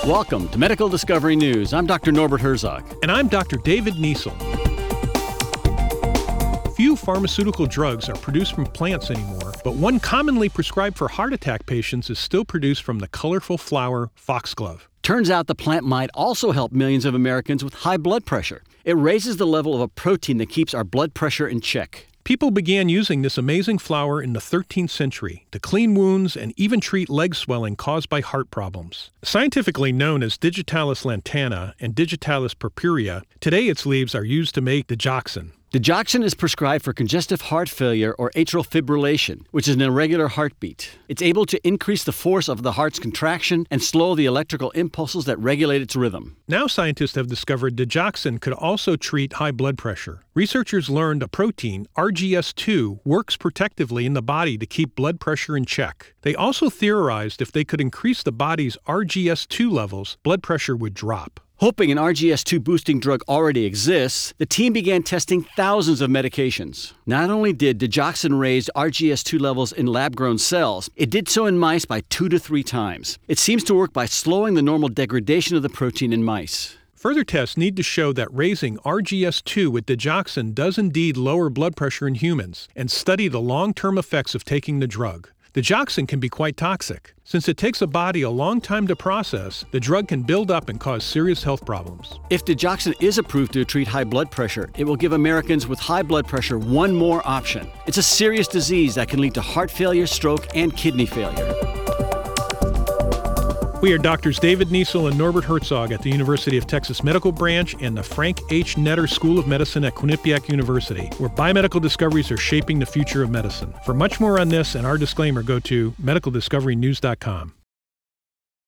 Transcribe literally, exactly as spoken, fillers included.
Welcome to Medical Discovery News. I'm Doctor Norbert Herzog. And I'm Doctor David Niesel. Few pharmaceutical drugs are produced from plants anymore, but one commonly prescribed for heart attack patients is still produced from the colorful flower foxglove. Turns out the plant might also help millions of Americans with high blood pressure. It raises the level of a protein that keeps our blood pressure in check. People began using this amazing flower in the thirteenth century to clean wounds and even treat leg swelling caused by heart problems. Scientifically known as Digitalis lantana and Digitalis purpurea, today its leaves are used to make digoxin. Digoxin is prescribed for congestive heart failure or atrial fibrillation, which is an irregular heartbeat. It's able to increase the force of the heart's contraction and slow the electrical impulses that regulate its rhythm. Now scientists have discovered digoxin could also treat high blood pressure. Researchers learned a protein, R G S two, works protectively in the body to keep blood pressure in check. They also theorized if they could increase the body's R G S two levels, blood pressure would drop. Hoping an R G S two boosting drug already exists, the team began testing thousands of medications. Not only did digoxin raise R G S two levels in lab-grown cells, it did so in mice by two to three times. It seems to work by slowing the normal degradation of the protein in mice. Further tests need to show that raising R G S two with digoxin does indeed lower blood pressure in humans, and study the long-term effects of taking the drug. Digoxin can be quite toxic. Since it takes a body a long time to process, the drug can build up and cause serious health problems. If digoxin is approved to treat high blood pressure, it will give Americans with high blood pressure one more option. It's a serious disease that can lead to heart failure, stroke, and kidney failure. We are Doctors David Niesel and Norbert Herzog at the University of Texas Medical Branch and the Frank H. Netter School of Medicine at Quinnipiac University, where biomedical discoveries are shaping the future of medicine. For much more on this and our disclaimer, go to medical discovery news dot com.